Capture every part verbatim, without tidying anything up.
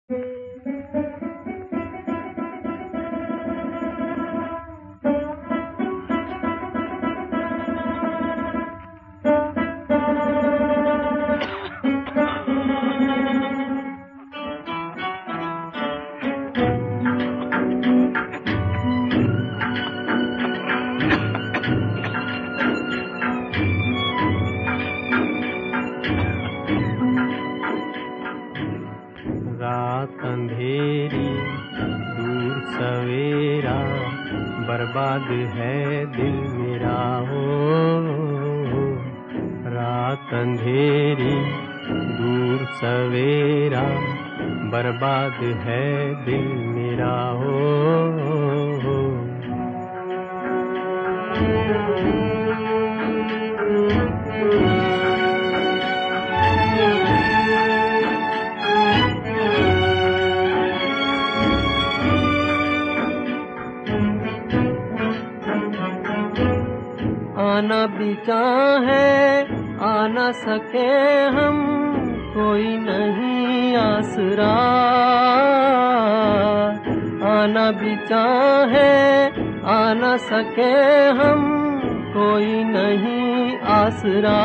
रात अंधेरी दूर सवेरा, बर्बाद है दिल मेरा हो। रात अंधेरी दूर सवेरा, बर्बाद है दिल मेरा हो। आना बिचा है आ न सके हम, कोई नहीं आसरा। आना बिचा है आ न सके हम, कोई नहीं आसरा।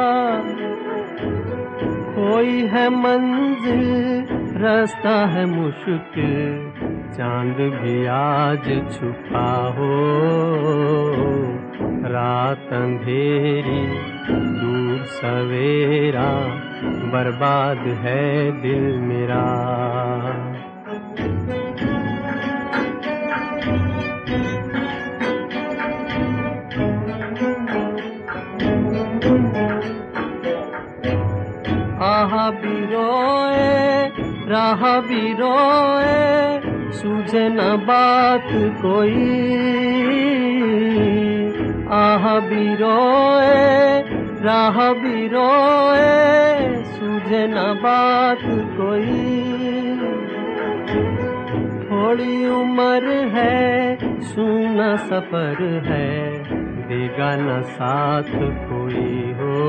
कोई है मंजिल रास्ता है मुश्किल, चांद भी आज छुपा हो। रात अंधेरी दूर सवेरा, बर्बाद है दिल मेरा। आहा भी रोए राह भी रोए, सूझे न बात कोई। आह भी रोए राह भी रोए, सूझे न बात कोई। थोड़ी उम्र है सूना सफर है, देगा न साथ कोई हो।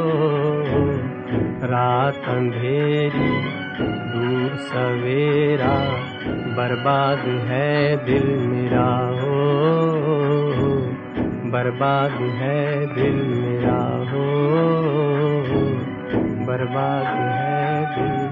रात अंधेरी दूर सवेरा, बर्बाद है दिल मेरा हो। बर्बाद है दिल मेरा हो, बर्बाद है दिल।